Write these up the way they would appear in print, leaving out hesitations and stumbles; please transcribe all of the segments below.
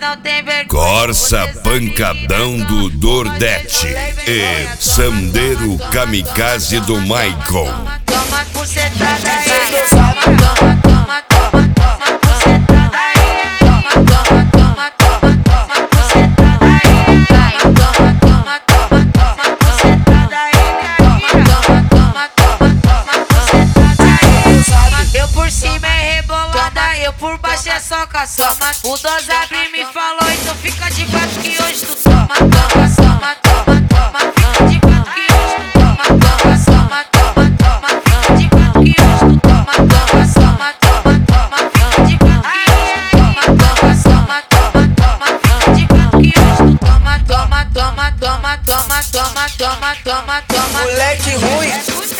não tem vergonha. Corsa Pancadão do Dordete e Sandeiro Kamikaze do Michael. Toma bucetada aí, toma bucetada aí, toma bucetada aí, bucetada aí, eu por cima é rebolada, eu por baixo é só caçoma. O Dos abre me falou, então fica de quatro que hoje tu toma. Fica de quatro que hoje tu toma. Fica de quatro que hoje tu toma. Fica de quatro que hoje tu toma. Fica de quatro que hoje tu toma. Moleque ruim.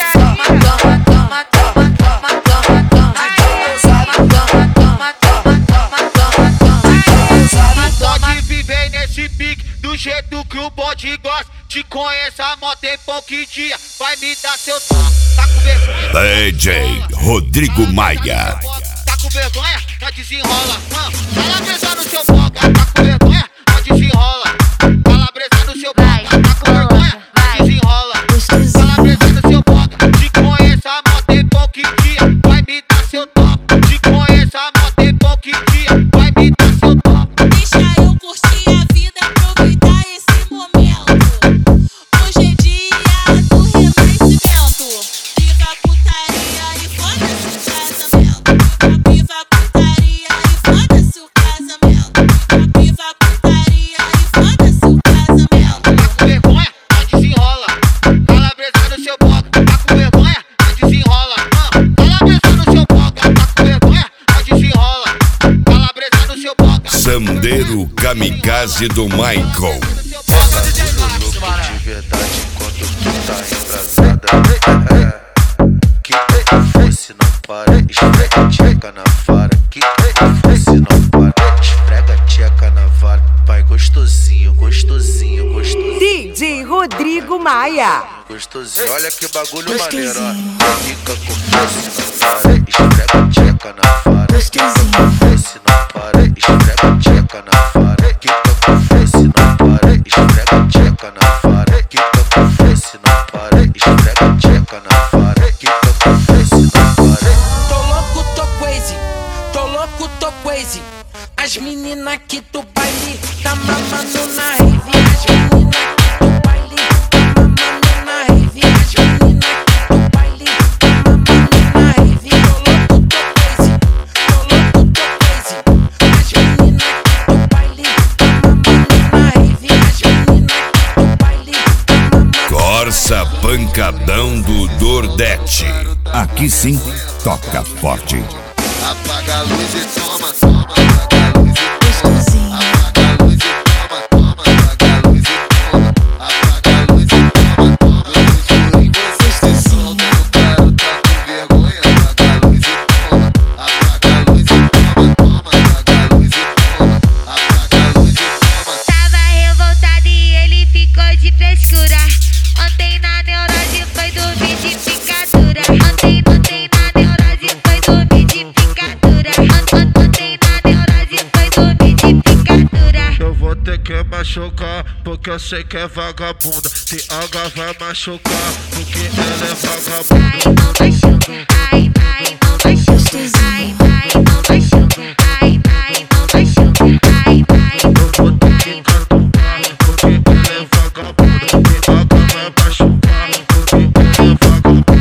Pode viver nesse pique do jeito que o bode gosta. Te conheço há mó tempo que dia vai me dar seu tom. Tá com vergonha? DJ Rodrigo Maia. Tá com vergonha? Já desenrola. Calabresa no seu boca. Tá com vergonha? Já desenrola. Calabresa no seu boca. Tá com vergonha? Já desenrola. Calabresa no seu boca. Te conheço há mó tempo que dia vai me dar seu tom. Te conheço há mó tempo que dia vai me dar seu tom. Deixa eu curtir a vida, aproveitar esse momento. Hoje é dia do renascimento. Viva a putaria e foda-se o casamento. Viva a putaria e foda-se o casamento. Viva a putaria e foda-se o casamento. Tá com vergonha? Já desenrola. Calabresa no seu boca. Tá com vergonha? Já desenrola. Calabresa no seu boca. Tá com vergonha? Já desenrola. Calabresa no seu boca. Sandeiro Kamikaze do Michael. Essa tudo louco de verdade enquanto tu tá embrasada. Que fosse não para, esfrega tcheca na vara. Que fosse não para, esfrega tcheca na vara. Vai gostosinho, gostosinho, gostosinho. DJ Rodrigo Maia. Gostosinho, olha que bagulho maneiro, ó. Fica com fosse não para, esfrega tcheca na vara. Que fosse não para, esfrega tcheca na vara. Que fosse não para, esfrega tcheca na vara. Que fosse não para, esfrega tcheca na vara. Que fosse não para. Tô louco, tô crazy. Tô louco, tô crazy. As meninas aqui do baile tá mamando na rave. As meninas aqui do baile tá mamando na rave. As meninas aqui do baile tá mamando na rave. Tô louco, tô crazy. Tô louco, tô crazy. As meninas aqui do baile tá mamando na rave. As meninas aqui do baile tá mamando. Corsa Pancadão do Dordete. Aqui sim, toca forte. Apaga a luz e toma, toma. Apaga a luz e toma. Apaga a luz e toma, toma. Apaga a luz e toma. Apaga a luz e toma, toma. Eu juro em você que solta. Eu quero tá com vergonha. Apaga a luz e toma. Apaga a luz e toma, toma. Apaga a luz e toma. Apaga a luz e toma. Tava revoltado e ele ficou de frescura. Ontem na neurose foi dormir de picadura. Ontem na neurose foi dormir de picadura. Ontem na neurose foi dormir de picadura. Eu vou ter que machucar, porque eu sei que é vagabunda. TH vai machucar, porque ela é vagabunda. Ai, não machuca. Ai, não machuca. Ai, não machuca. Ai, não machuca. Ai, Eu vou ter que catucar, porque ela é vagabunda. TH vai machucar, porque ela é vagabunda.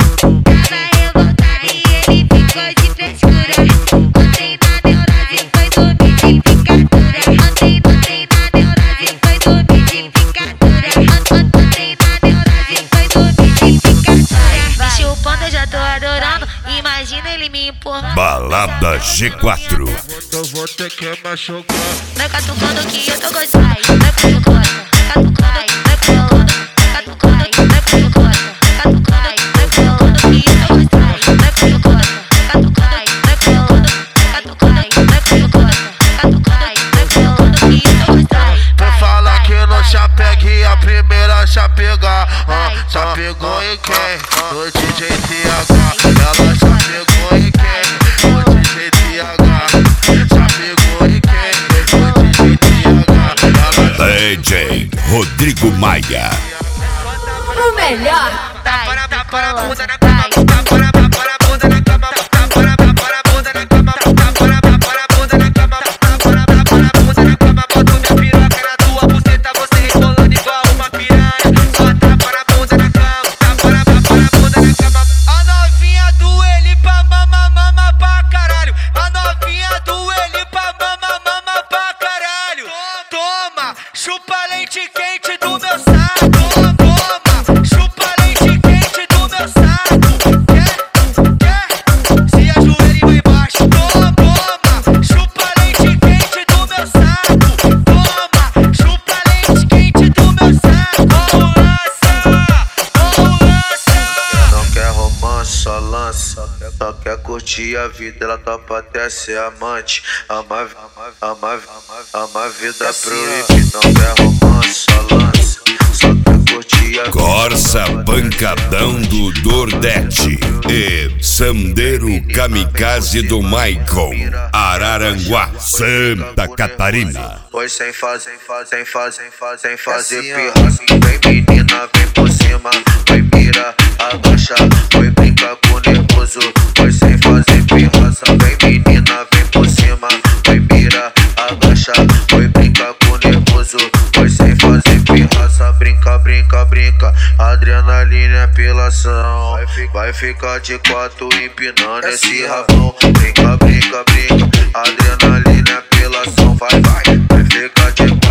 tava revoltado e ele ficou de frescura. Ontem na neurose foi dormir de picadura. Ontem na neurose foi dormir de picadura. Ontem na neurose foi dormir de picadura. Me chupando eu já tô adorando. Imagina ele me empurrando. Balada G4. Eu vou ter que machucar. Vai catucando que eu tô gostando. Vai catucando, catucando, vai catucando, catucando, vai catucando, catucando, vai catucando que eu tô gostando. Vai catucando, catucando, vai catucando, catucando, vai catucando, catucando, vai catucando que eu tô gostando. Vou falar que não já pegue a primeira já pegar. Já pegou em quem? No DJ TH. Ela já pegou em quem? No DJ TH. Já pegou em quem? No DJ DJ Rodrigo Maia. O melhor. Chupa leite quente do meu saco, toma. Chupa leite quente do meu saco. Quer? Se ajoelha e vai embaixo, toma. Chupa leite quente do meu saco, toma. Chupa leite quente do meu saco. Lança. Não quer romance, só lança. Só quer curtir a vida, ela topa até ser amante. Ama a vida proíbe. Não quer romance, só lança. Só quer curtir a vida. Corsa Pancadão do Nordeste e Sandeiro Kamikaze do Maicon, Araranguá, Santa Catarina. Pois sem fazer pirraça. Vem menina, vem por cima. Vem mira, abaixa. Foi brincar com o nervoso. Pois sem fazer pirraça. Vem menina, vem por cima. Vem mira, abaixa. Foi brincar com o nervoso. Pois sem fazer pirraça. Brinca. Adrenalina é apelação. Vai ficar de quatro empinando esse rabão. Brinca. Adrenalina é apelação. Vai ficar de